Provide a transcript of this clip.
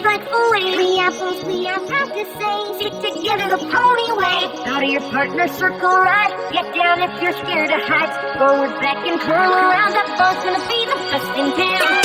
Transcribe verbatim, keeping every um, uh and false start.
like away. We apples, we are proud to say, stick together the pony way. Out of your partner, circle right. Get down if you're scared to hide. Forward, back, and curl around. That ball's gonna be the best in town.